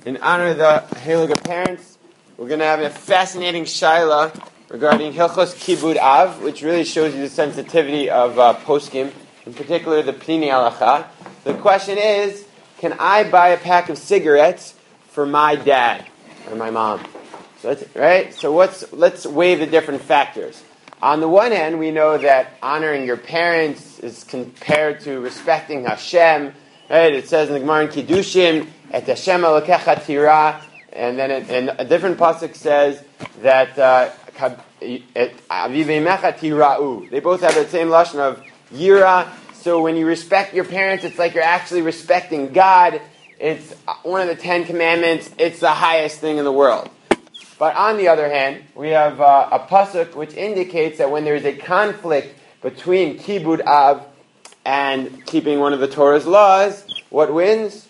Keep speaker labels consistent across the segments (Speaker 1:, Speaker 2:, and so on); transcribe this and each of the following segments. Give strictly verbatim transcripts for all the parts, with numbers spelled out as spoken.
Speaker 1: in honor of the Heilige Parents, we're going to have a fascinating shaila regarding Hilchos Kibud Av, which really shows you the sensitivity of uh, poskim, in particular the Plini Halacha. The question is, can I buy a pack of cigarettes for my dad or my mom? So let's, right? So what's, let's weigh the different factors. On the one hand, we know that honoring your parents is compared to respecting Hashem. Right? It says in the Gemara in Kiddushin, "Et Hashem Elokecha Tira," and then it, and a different pasuk says that uh, Aviveimecha Tira'u. They both have the same lashon of yira. So when you respect your parents, it's like you're actually respecting God. It's one of the Ten Commandments. It's the highest thing in the world. But on the other hand, we have uh, a pasuk which indicates that when there is a conflict between Kibud Av and keeping one of the Torah's laws, what wins?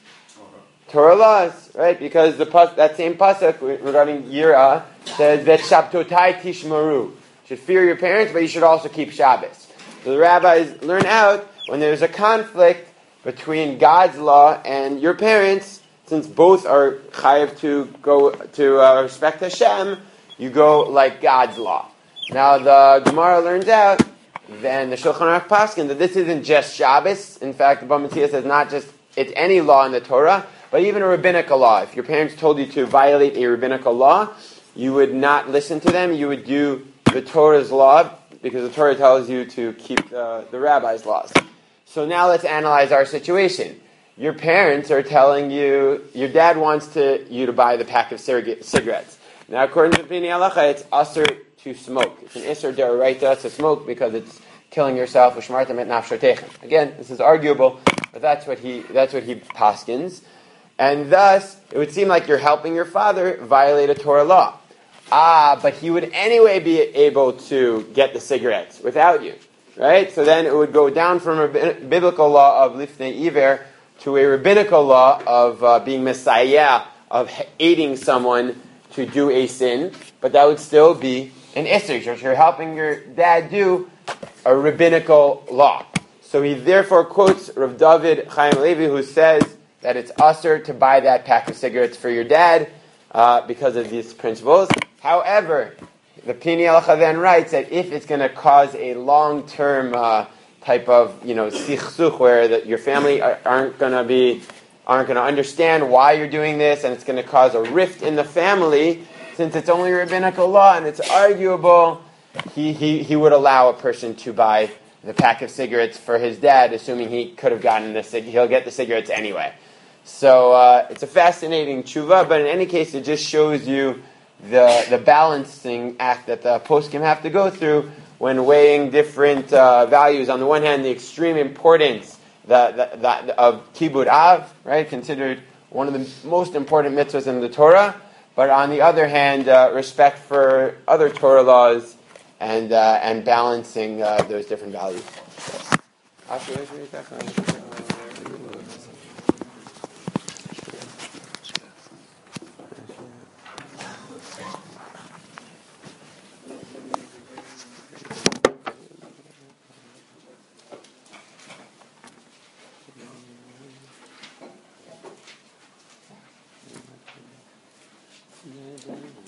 Speaker 1: Torah laws, right? Because the pas- that same pasuk regarding Yira says that Shabtotai Tishmaru. You should fear your parents, but you should also keep Shabbos. So the rabbis learn out when there's a conflict between God's law and your parents, since both are chayav to go to uh, respect Hashem, you go like God's law. Now the Gemara learns out, then the Shulchan Aruch paskin, that this isn't just Shabbos. In fact, the Bava Metzia says not just it's any law in the Torah, but even a rabbinical law. If your parents told you to violate a rabbinical law, you would not listen to them. You would do the Torah's law, because the Torah tells you to keep the, the rabbi's laws. So now let's analyze our situation. Your parents are telling you, your dad wants to you to buy the pack of cigarettes. Now, according to Plini Halacha, it's asur to smoke. It's an isur d'oraita to smoke because it's killing yourself. U'shmartem et nafshotechem. Again, this is arguable, but that's what he that's what he paskins, and thus it would seem like you're helping your father violate a Torah law. Ah, but he would anyway be able to get the cigarettes without you, right? So then it would go down from a biblical law of lifnei iver to a rabbinical law of uh, being messiah, of aiding someone to do a sin, but that would still be an isser. You're helping your dad do a rabbinical law. So he therefore quotes Rav David Chaim Levi, who says that it's usher to buy that pack of cigarettes for your dad uh, because of these principles. However, the Plini Halacha then writes that if it's going to cause a long-term uh, type of, you know, sichsuch, where that your family aren't going to be, aren't going to understand why you're doing this, and it's going to cause a rift in the family, since it's only rabbinical law and it's arguable, he, he, he would allow a person to buy the pack of cigarettes for his dad, assuming he could have gotten the cig- he'll get the cigarettes anyway. So uh, it's a fascinating tshuva, but in any case, it just shows you the the balancing act that the poskim have to go through when weighing different uh, values. On the one hand, the extreme importance the, the, the, of Kibud Av, right, considered one of the most important mitzvahs in the Torah, but on the other hand, uh, respect for other Torah laws and uh, and balancing uh, those different values. Yes.